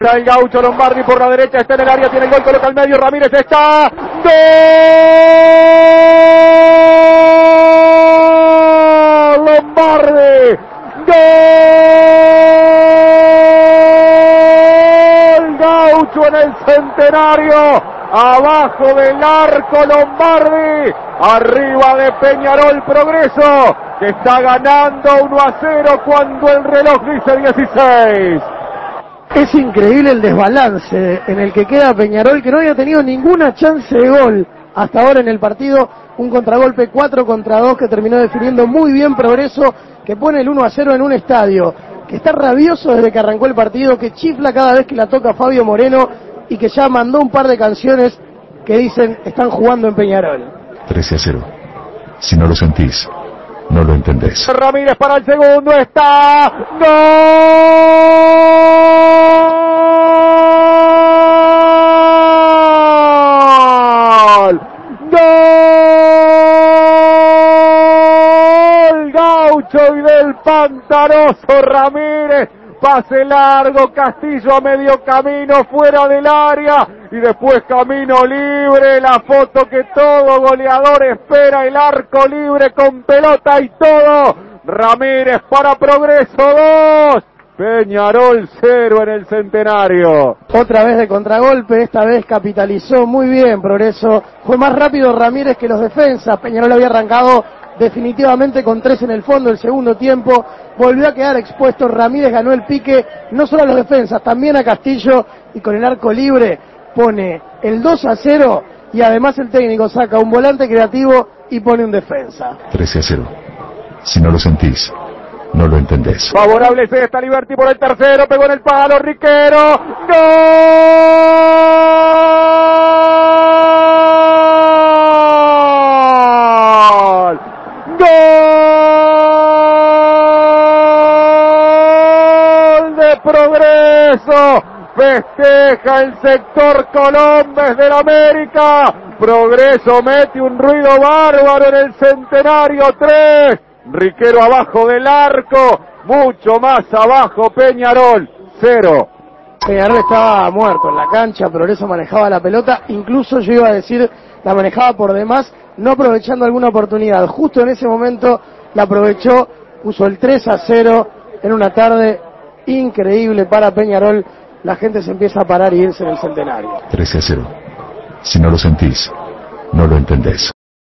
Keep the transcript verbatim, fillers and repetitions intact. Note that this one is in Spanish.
El Gaucho Lombardi por la derecha, está en el área, tiene el gol, coloca al medio, Ramírez está. ¡Gol! Lombardi. ¡Gol! Gaucho en el Centenario. Abajo del arco Lombardi. Arriba de Peñarol Progreso, que está ganando uno a cero cuando el reloj dice dieciséis. Es increíble el desbalance en el que queda Peñarol, que no había tenido ninguna chance de gol hasta ahora en el partido. Un contragolpe cuatro contra dos que terminó definiendo muy bien Progreso, que pone el uno a cero en un estadio que está rabioso desde que arrancó el partido, que chifla cada vez que la toca Fabio Moreno y que ya mandó un par de canciones que dicen están jugando en Peñarol. trece a cero. Si no lo sentís, no lo entendés. Ramírez para el segundo, está. ¡Gol! ¡Gol! Gaucho y del Pantanoso Ramírez. Pase largo, Castillo a medio camino, fuera del área, y después camino libre, la foto que todo goleador espera, el arco libre con pelota y todo. Ramírez para Progreso dos, Peñarol cero en el Centenario. Otra vez de contragolpe, esta vez capitalizó muy bien Progreso, fue más rápido Ramírez que los defensas. Peñarol había arrancado definitivamente con tres en el fondo el segundo tiempo, volvió a quedar expuesto, Ramírez ganó el pique, no solo a los defensas, también a Castillo, y con el arco libre pone el dos a cero, y además el técnico saca un volante creativo y pone un defensa. trece a cero. Si no lo sentís, no lo entendés. Favorable es esta Liberty por el tercero, pegó en el palo, Riquero, ¡gol! ¡Gol de Progreso! Festeja el sector Colombes del América. Progreso mete un ruido bárbaro en el Centenario tres. Riquero abajo del arco, mucho más abajo Peñarol, cero. Peñarol estaba muerto en la cancha, Progreso manejaba la pelota, incluso yo iba a decir, la manejaba por demás, no aprovechando alguna oportunidad. Justo en ese momento la aprovechó, puso el tres a cero en una tarde increíble para Peñarol. La gente se empieza a parar y irse en el Centenario. trece a cero. Si no lo sentís, no lo entendés.